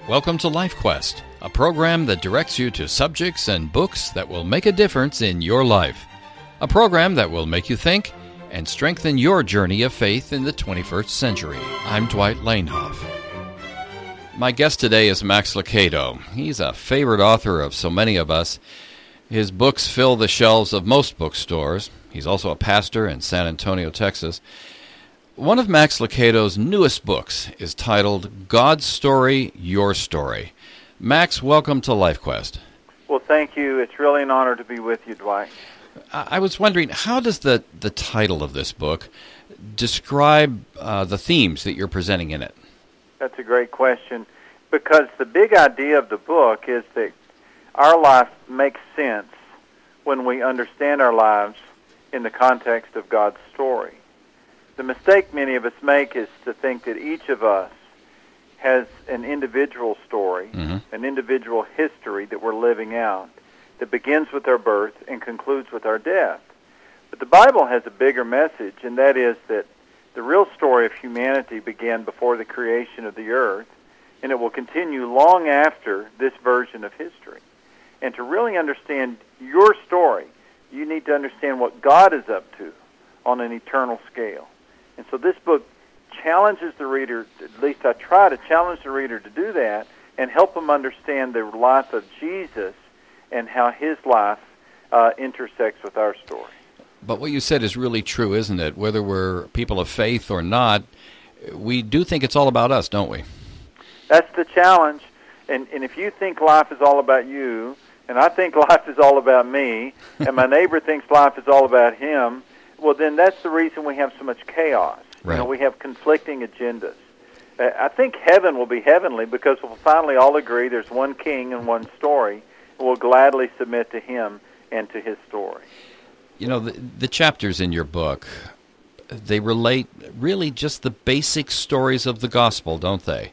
Welcome to Life Quest, a program that directs you to subjects and books that will make a difference in your life. A program that will make you think and strengthen your journey of faith in the 21st century. I'm Dwight Lanehoff. My guest today is Max Lucado. He's a favorite author of so many of us. His books fill the shelves of most bookstores. He's also a pastor in San Antonio, Texas. One of Max Lucado's newest books is titled God's Story, Your Story. Max, welcome to Life Quest. Well, thank you. It's really an honor to be with you, Dwight. I was wondering, how does the title of this book describe the themes that you're presenting in it? That's a great question, because the big idea of the book is that our life makes sense when we understand our lives in the context of God's story. The mistake many of us make is to think that each of us has an individual story, an individual history that we're living out that begins with our birth and concludes with our death. But the Bible has a bigger message, and that is that the real story of humanity began before the creation of the earth, and it will continue long after this version of history. And to really understand your story, you need to understand what God is up to on an eternal scale. And so this book challenges the reader, at least I try to challenge the reader to do that, and help them understand the life of Jesus and how his life intersects with our story. But what you said is really true, isn't it? Whether we're people of faith or not, we do think it's all about us, don't we? That's the challenge. And if you think life is all about you, and I think life is all about me, and my neighbor thinks life is all about him, well, then that's the reason we have so much chaos. Right. You know, we have conflicting agendas. I think heaven will be heavenly because we'll finally all agree there's one king and one story, and we'll gladly submit to him and to his story. You know, the chapters in your book, they relate really just the basic stories of the gospel, don't they?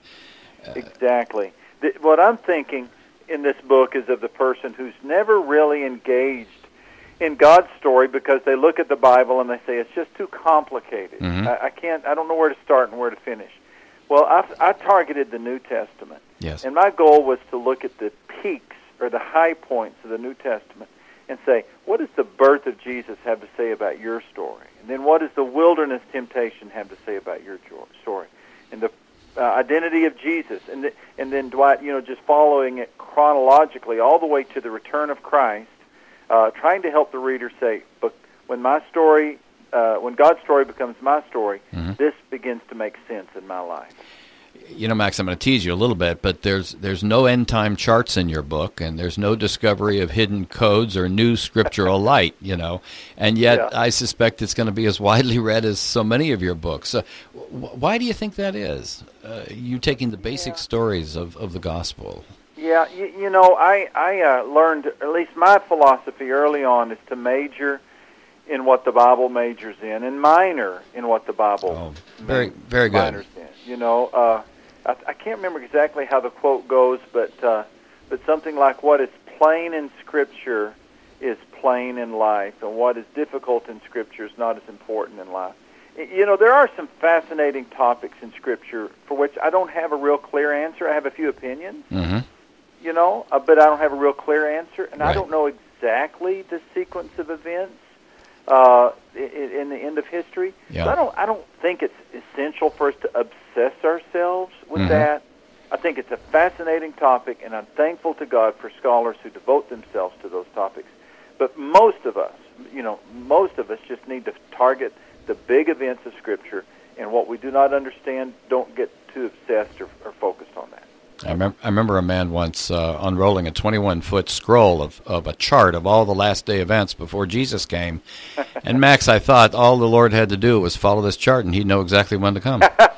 Exactly. What I'm thinking in this book is of the person who's never really engaged in God's story because they look at the Bible and they say it's just too complicated. I don't know where to start and where to finish. Well, I targeted the New Testament. Yes. And my goal was to look at the peaks or the high points of the New Testament and say, what does the birth of Jesus have to say about your story? And then what does the wilderness temptation have to say about your story? And the identity of Jesus. And then, Dwight, just following it chronologically all the way to the return of Christ, trying to help the reader say, but when God's story becomes my story, this begins to make sense in my life. You know, Max, I'm going to tease you a little bit, but there's no end-time charts in your book, and there's no discovery of hidden codes or new scriptural light, and yet I suspect it's going to be as widely read as so many of your books. Why do you think that is, you taking the basic stories of the gospel? Yeah, I learned, at least my philosophy early on, is to major in what the Bible majors in and minor in what the Bible very good. Minors in. I can't remember exactly how the quote goes, but something like what is plain in Scripture is plain in life, and what is difficult in Scripture is not as important in life. There are some fascinating topics in Scripture for which I don't have a real clear answer. I have a few opinions, but I don't have a real clear answer, and Right. I don't know exactly the sequence of events in the end of history. Yeah. So I don't think it's essential for us to obsess ourselves with that. I think it's a fascinating topic, and I'm thankful to God for scholars who devote themselves to those topics. But most of us just need to target the big events of Scripture, and what we do not understand, don't get too obsessed or focused on that. I remember a man once unrolling a 21-foot scroll of a chart of all the last day events before Jesus came. And Max, I thought all the Lord had to do was follow this chart, and he'd know exactly when to come.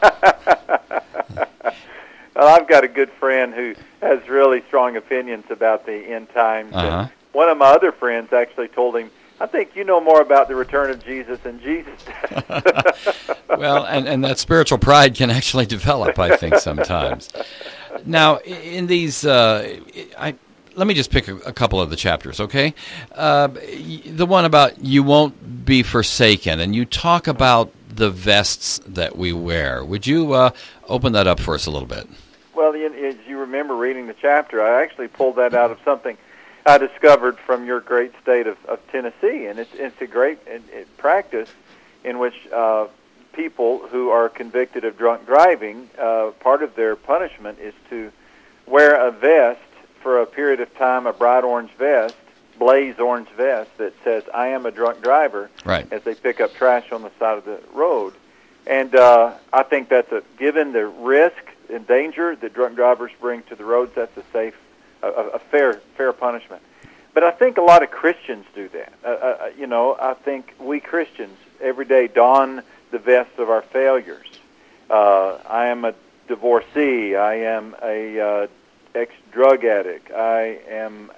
Well, I've got a good friend who has really strong opinions about the end times. And one of my other friends actually told him, I think you know more about the return of Jesus than Jesus does. Well, and that spiritual pride can actually develop, I think, sometimes. Now, in these, let me just pick a couple of the chapters, okay? The one about you won't be forsaken, and you talk about the vests that we wear. Would you open that up for us a little bit? Well, as you you remember reading the chapter. I actually pulled that out of something I discovered from your great state of Tennessee, and it's a great practice in which people who are convicted of drunk driving, part of their punishment is to wear a vest for a period of time, a bright orange vest, blaze orange vest that says, "I am a drunk driver," right, as they pick up trash on the side of the road. And I think that's given the risk and danger that drunk drivers bring to the roads, that's a fair punishment. But I think a lot of Christians do that. I think we Christians every day don the vest of our failures. I am a divorcee. I am a ex-drug addict. I am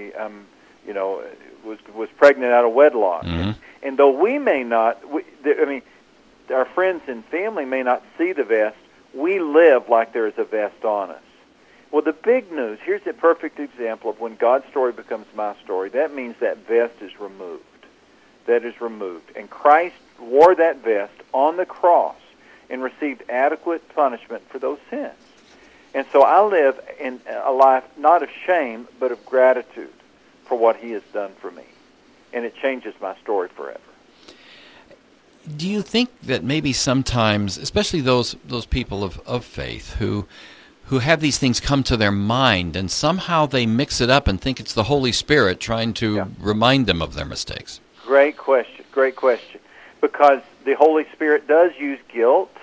was pregnant out of wedlock. Mm-hmm. And though we may not, our friends and family may not see the vest, we live like there is a vest on us. Well, the big news, here's a perfect example of when God's story becomes my story. That means that vest is removed. That is removed. And Christ wore that vest on the cross and received adequate punishment for those sins. And so I live in a life not of shame, but of gratitude for what he has done for me. And it changes my story forever. Do you think that maybe sometimes, especially those people of faith who have these things come to their mind and somehow they mix it up and think it's the Holy Spirit trying to remind them of their mistakes? Great question. Because the Holy Spirit does use guilt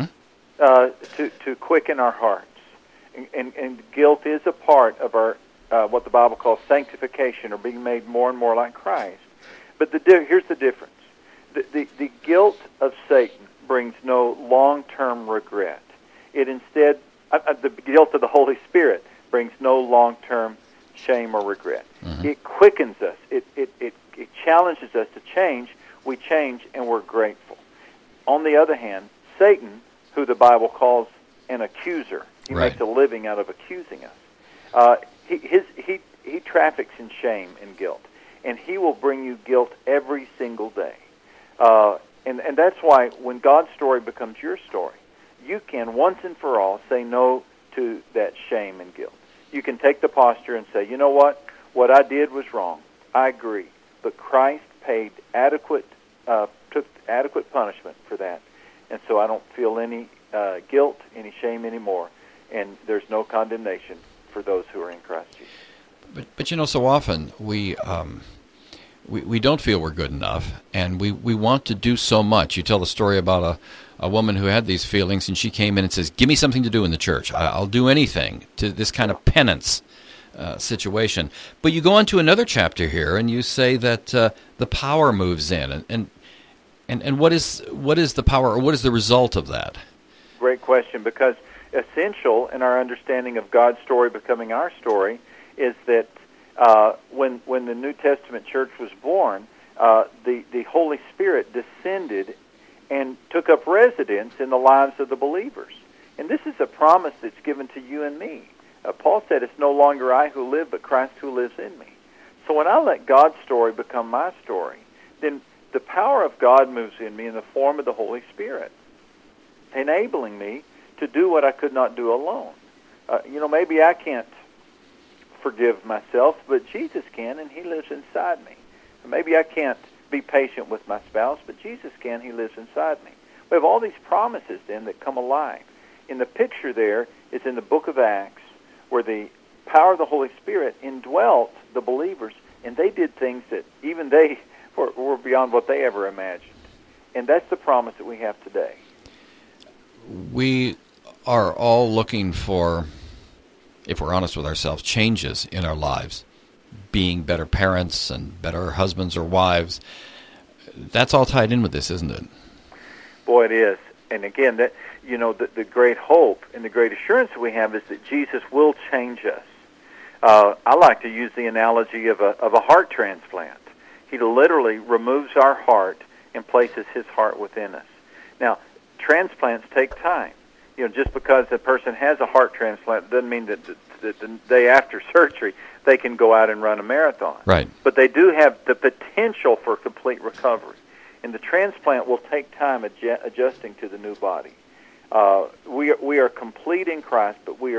to quicken our hearts. And guilt is a part of our what the Bible calls sanctification, or being made more and more like Christ. But here's the difference. The guilt of Satan brings no long-term regret. It instead, the guilt of the Holy Spirit brings no long-term shame or regret. Mm-hmm. It quickens us. It challenges us to change. We change, and we're grateful. On the other hand, Satan, who the Bible calls an accuser, he makes a living out of accusing us. He traffics in shame and guilt, and he will bring you guilt every single day. And that's why when God's story becomes your story, you can once and for all say no to that shame and guilt. You can take the posture and say, you know what I did was wrong. I agree. But Christ paid took adequate punishment for that. And so I don't feel any guilt, any shame anymore. And there's no condemnation for those who are in Christ Jesus. But so often we don't feel we're good enough, and we want to do so much. You tell the story about a woman who had these feelings, and she came in and says, give me something to do in the church. I'll do anything, to this kind of penance situation. But you go on to another chapter here, and you say that the power moves in. And what is the power, or what is the result of that? Great question, because essential in our understanding of God's story becoming our story is that when the New Testament church was born, the Holy Spirit descended and took up residence in the lives of the believers. And this is a promise that's given to you and me. Paul said, it's no longer I who live, but Christ who lives in me. So when I let God's story become my story, then the power of God moves in me in the form of the Holy Spirit, enabling me to do what I could not do alone. Maybe I can't forgive myself, but Jesus can, and he lives inside me. Maybe I can't be patient with my spouse, but Jesus can, he lives inside me. We have all these promises then that come alive. In the picture there is in the book of Acts, where the power of the Holy Spirit indwelt the believers, and they did things that even they were beyond what they ever imagined. And that's the promise that we have today. We are all looking for, if we're honest with ourselves, changes in our lives, being better parents and better husbands or wives. That's all tied in with this, isn't it? Boy, it is. And again, that the great hope and the great assurance we have is that Jesus will change us. I like to use the analogy of a heart transplant. He literally removes our heart and places his heart within us. Now, transplants take time. Just because a person has a heart transplant doesn't mean that the day after surgery they can go out and run a marathon. Right. But they do have the potential for complete recovery. And the transplant will take time adjusting to the new body. We are complete in Christ, but we are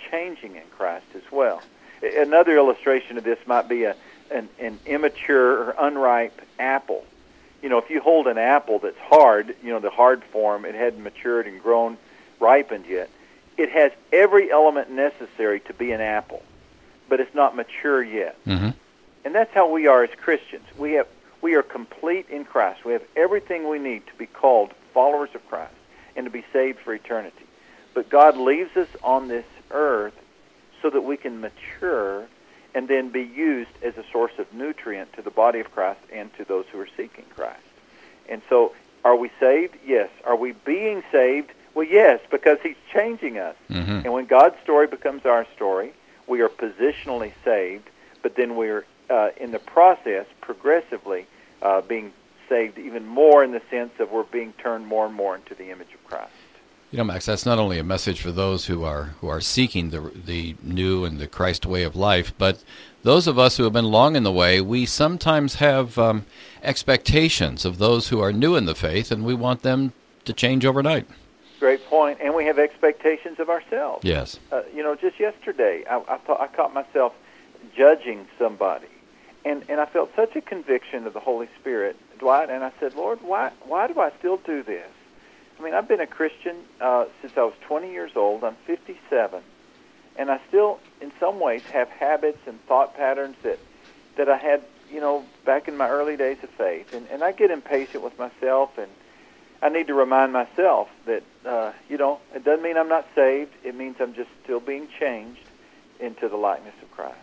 changing in Christ as well. Another illustration of this might be an immature or unripe apple. You know, if you hold an apple that's hard, you know, the hard form, it hadn't matured and grown, ripened yet. It has every element necessary to be an apple, but it's not mature yet. Mm-hmm. And that's how we are as Christians. We are complete in Christ. We have everything we need to be called followers of Christ and to be saved for eternity. But God leaves us on this earth so that we can mature and then be used as a source of nutrient to the body of Christ and to those who are seeking Christ. And so, are we saved? Yes. Are we being saved? Well, yes, because He's changing us. Mm-hmm. And when God's story becomes our story, we are positionally saved, but then we're in the process progressively being saved even more in the sense of we're being turned more and more into the image of Christ. You know, Max, that's not only a message for those who are seeking the new and the Christ way of life, but those of us who have been long in the way, we sometimes have expectations of those who are new in the faith, and we want them to change overnight. Great point. And we have expectations of ourselves. Yes. You know, just yesterday, I caught myself judging somebody, and I felt such a conviction of the Holy Spirit, Dwight, and I said, Lord, why do I still do this? I mean, I've been a Christian since I was 20 years old. I'm 57, and I still, in some ways, have habits and thought patterns that I had, you know, back in my early days of faith. And I get impatient with myself, and I need to remind myself that, you know, it doesn't mean I'm not saved. It means I'm just still being changed into the likeness of Christ.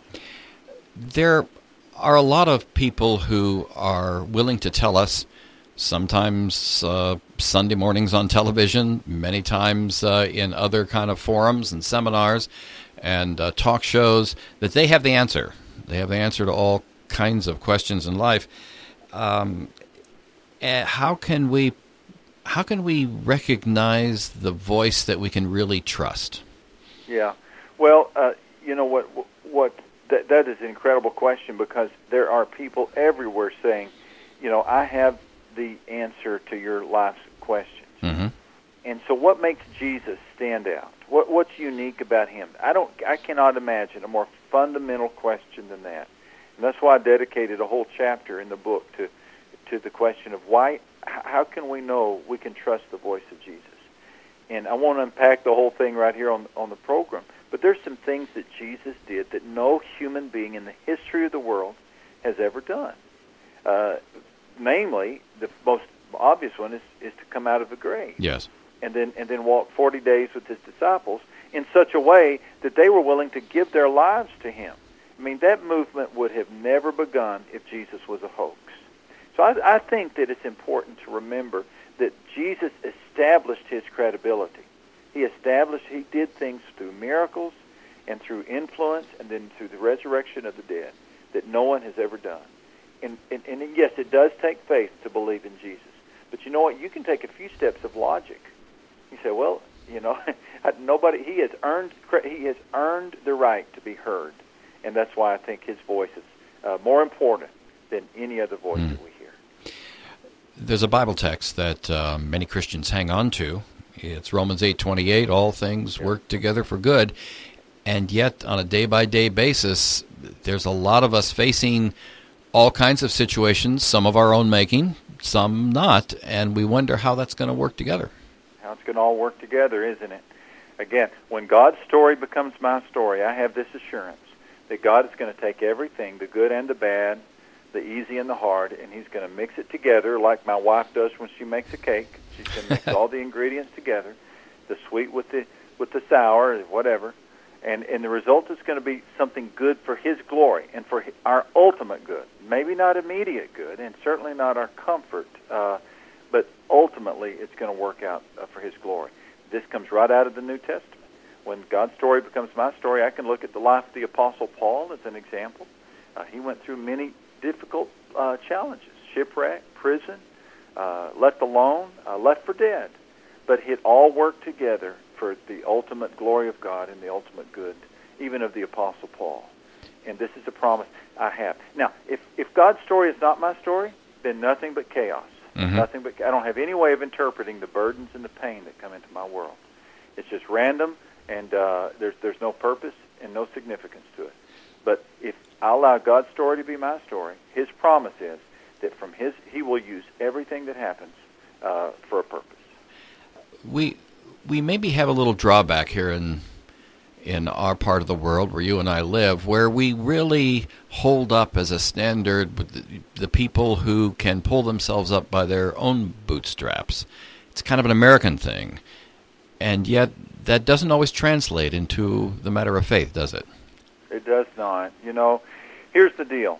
There are a lot of people who are willing to tell us, sometimes Sunday mornings on television, many times in other kind of forums and seminars and talk shows, that they have the answer. They have the answer to all kinds of questions in life. And how can we recognize the voice that we can really trust? Yeah. Well, you know what that is an incredible question, because there are people everywhere saying, you know, I have the answer to your life's questions. Mm-hmm. And so what makes Jesus stand out? What's unique about Him? I cannot imagine a more fundamental question than that. And that's why I dedicated a whole chapter in the book to the question of how can we know we can trust the voice of Jesus? And I won't unpack the whole thing right here on the program, but there's some things that Jesus did that no human being in the history of the world has ever done. Namely, the most obvious one is to come out of the grave. Yes. And then walk 40 days with His disciples in such a way that they were willing to give their lives to Him. I mean, that movement would have never begun if Jesus was a hoax. So I think that it's important to remember that Jesus established His credibility. He did things through miracles and through influence and then through the resurrection of the dead that no one has ever done. And yes, it does take faith to believe in Jesus. But you know what? You can take a few steps of logic. You say, well, you know, He has earned the right to be heard. And that's why I think His voice is more important than any other voice that we hear. There's a Bible text that many Christians hang on to. It's Romans 8:28, all things work together for good. And yet, on a day-by-day basis, there's a lot of us facing all kinds of situations, some of our own making, some not, and we wonder how that's going to work together. How it's going to all work together, isn't it? Again, when God's story becomes my story, I have this assurance that God is going to take everything, the good and the bad, the easy and the hard, and He's going to mix it together like my wife does when she makes a cake. She's going to mix all the ingredients together, the sweet with the sour, or whatever, and the result is going to be something good for His glory and for our ultimate good. Maybe not immediate good, and certainly not our comfort, but ultimately it's going to work out for His glory. This comes right out of the New Testament. When God's story becomes my story, I can look at the life of the Apostle Paul as an example. He went through many difficult challenges, shipwreck, prison, left alone, left for dead. But it all worked together for the ultimate glory of God and the ultimate good, even of the Apostle Paul. And this is a promise I have. Now, if God's story is not my story, then nothing but chaos. Mm-hmm. Nothing but I don't have any way of interpreting the burdens and the pain that come into my world. It's just random and there's no purpose and no significance to it. But if I allow God's story to be my story, His promise is that from He will use everything that happens for a purpose. We maybe have a little drawback here in our part of the world where you and I live, where we really hold up as a standard with the people who can pull themselves up by their own bootstraps. It's kind of an American thing, and yet that doesn't always translate into the matter of faith, does it? It does not. Here's the deal.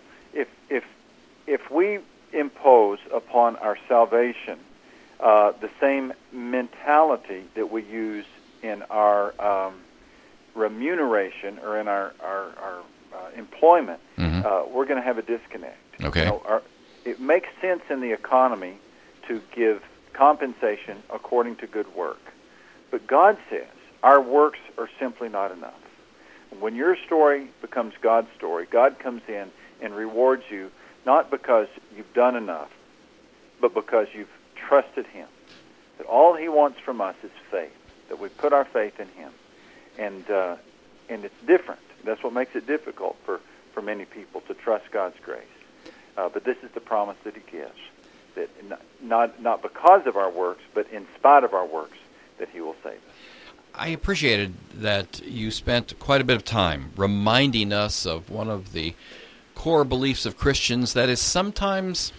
If we impose upon our salvation the same mentality that we use in our remuneration or in our employment, we're going to have a disconnect. Okay. It makes sense in the economy to give compensation according to good work. But God says our works are simply not enough. When your story becomes God's story, God comes in and rewards you not because you've done enough, but because you've trusted Him. That all He wants from us is faith, that we put our faith in Him. And it's different. That's what makes it difficult for many people to trust God's grace. But this is the promise that He gives, that not because of our works, but in spite of our works, that He will save us. I appreciated that you spent quite a bit of time reminding us of one of the core beliefs of Christians that is sometimes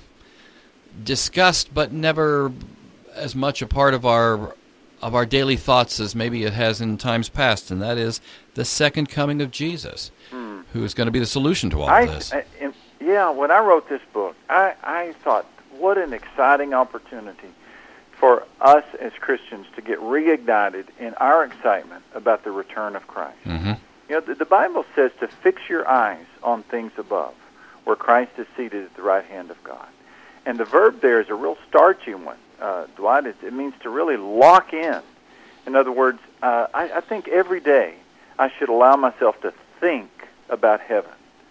discussed but never as much a part of our daily thoughts as maybe it has in times past, and that is the second coming of Jesus, who is going to be the solution to all of this. When I wrote this book, I thought, what an exciting opportunity for us as Christians to get reignited in our excitement about the return of Christ. Mm-hmm. The Bible says to fix your eyes on things above, where Christ is seated at the right hand of God. And the verb there is a real starchy one, Dwight. It means to really lock in. In other words, I think every day I should allow myself to think about heaven.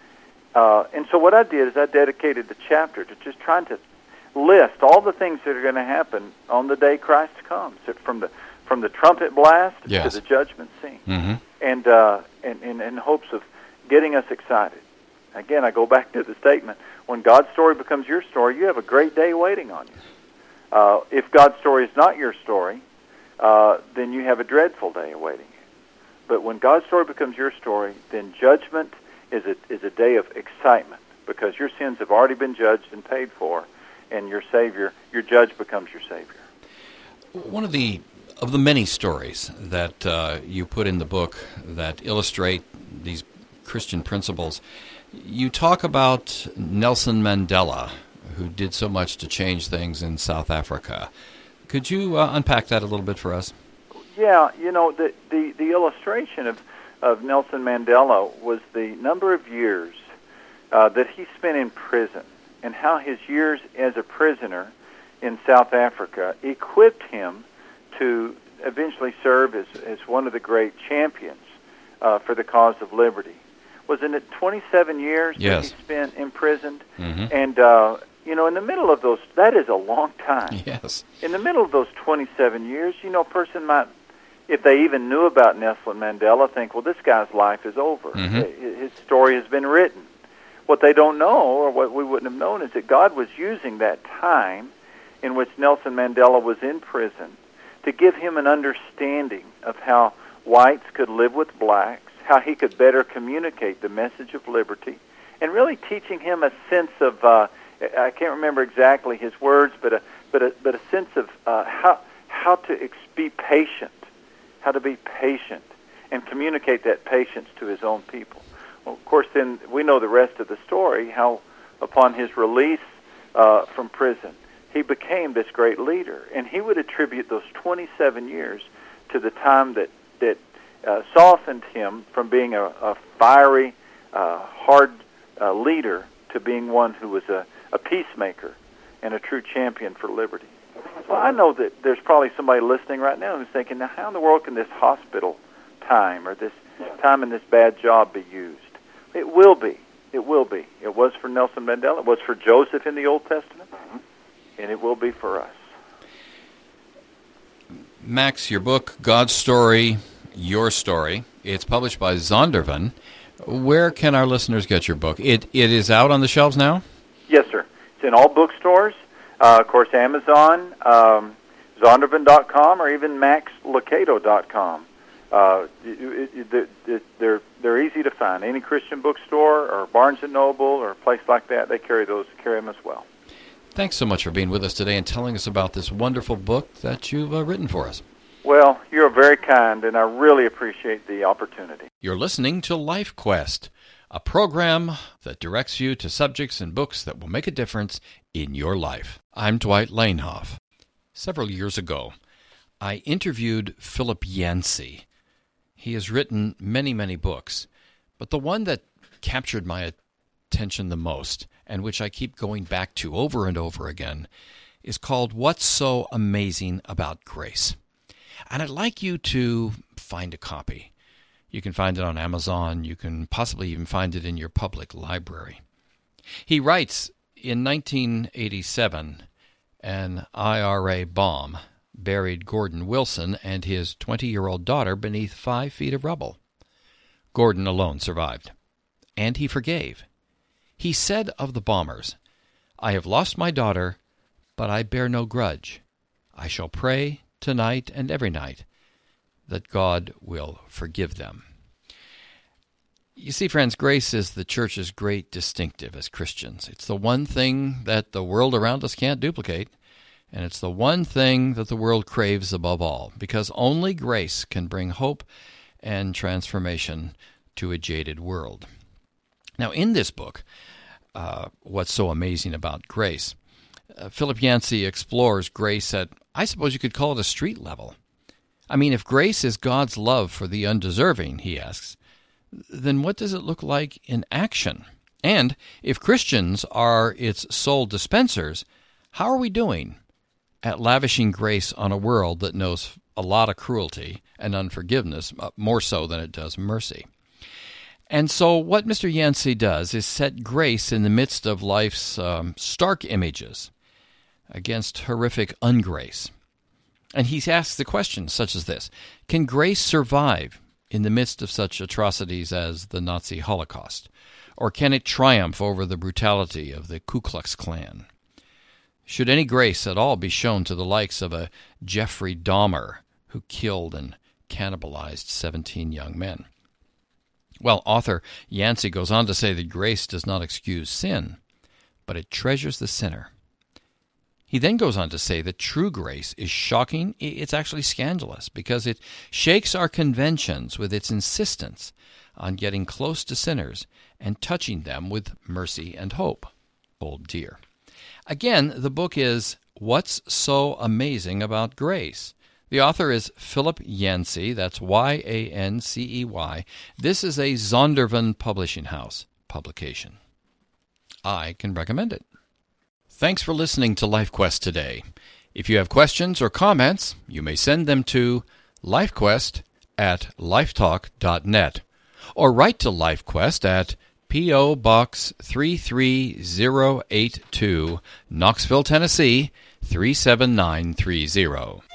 And so what I did is I dedicated the chapter to just trying to list all the things that are going to happen on the day Christ comes, from the trumpet blast to the judgment scene, and in hopes of getting us excited. Again, I go back to the statement: when God's story becomes your story, you have a great day waiting on you. If God's story is not your story, then you have a dreadful day awaiting you. But when God's story becomes your story, then judgment is a day of excitement, because your sins have already been judged and paid for, and your Savior, your judge, becomes your Savior. One of the many stories that you put in the book that illustrate these Christian principles, you talk about Nelson Mandela, who did so much to change things in South Africa. Could you unpack that a little bit for us? Yeah, the illustration of Nelson Mandela was the number of years that he spent in prison, and how his years as a prisoner in South Africa equipped him to eventually serve as one of the great champions for the cause of liberty. Wasn't it 27 years that he spent imprisoned? Mm-hmm. And, in the middle of those, that is a long time. Yes. In the middle of those 27 years, a person might, if they even knew about Nelson Mandela, think, well, this guy's life is over. Mm-hmm. His story has been written. What they don't know, or what we wouldn't have known, is that God was using that time in which Nelson Mandela was in prison to give him an understanding of how whites could live with blacks, how he could better communicate the message of liberty, and really teaching him a sense of, I can't remember exactly his words, but a sense of how to be patient, how to be patient, and communicate that patience to his own people. Well, of course, then we know the rest of the story, how upon his release from prison, he became this great leader. And he would attribute those 27 years to the time that softened him from being a fiery, hard leader to being one who was a peacemaker and a true champion for liberty. Well, I know that there's probably somebody listening right now who's thinking, now how in the world can this hospital time or this time in this bad job be used? It will be. It will be. It was for Nelson Mandela. It was for Joseph in the Old Testament. And it will be for us. Max, your book, God's Story, your story. It's published by Zondervan. Where can our listeners get your book? It is out on the shelves now? Yes, sir. It's in all bookstores. Of course, Amazon, Zondervan.com, or even MaxLucato.com. They're easy to find. Any Christian bookstore or Barnes & Noble or a place like that, they carry them as well. Thanks so much for being with us today and telling us about this wonderful book that you've written for us. Well, you're very kind, and I really appreciate the opportunity. You're listening to Life Quest, a program that directs you to subjects and books that will make a difference in your life. I'm Dwight Lanehoff. Several years ago, I interviewed Philip Yancey. He has written many, many books, but the one that captured my attention the most, and which I keep going back to over and over again, is called What's So Amazing About Grace? And I'd like you to find a copy. You can find it on Amazon. You can possibly even find it in your public library. He writes, in 1987, an IRA bomb buried Gordon Wilson and his 20-year-old daughter beneath 5 feet of rubble. Gordon alone survived, and he forgave. He said of the bombers, "I have lost my daughter, but I bear no grudge. I shall pray tonight and every night that God will forgive them." You see, friends, grace is the church's great distinctive as Christians. It's the one thing that the world around us can't duplicate, and it's the one thing that the world craves above all, because only grace can bring hope and transformation to a jaded world. Now, in this book, What's So Amazing About Grace, Philip Yancey explores grace at, I suppose you could call it, a street level. I mean, if grace is God's love for the undeserving, he asks, then what does it look like in action? And if Christians are its sole dispensers, how are we doing at lavishing grace on a world that knows a lot of cruelty and unforgiveness, more so than it does mercy? And so what Mr. Yancey does is set grace in the midst of life's stark images against horrific ungrace. And he asks the question such as this: can grace survive in the midst of such atrocities as the Nazi Holocaust? Or can it triumph over the brutality of the Ku Klux Klan? Should any grace at all be shown to the likes of a Jeffrey Dahmer who killed and cannibalized 17 young men? Well, author Yancey goes on to say that grace does not excuse sin, but it treasures the sinner. He then goes on to say that true grace is shocking, it's actually scandalous, because it shakes our conventions with its insistence on getting close to sinners and touching them with mercy and hope. Oh dear. Again, the book is What's So Amazing About Grace? The author is Philip Yancey, that's Yancey. This is a Zondervan Publishing House publication. I can recommend it. Thanks for listening to LifeQuest today. If you have questions or comments, you may send them to lifequest@lifetalk.net or write to LifeQuest at P.O. Box 33082, Knoxville, Tennessee 37930.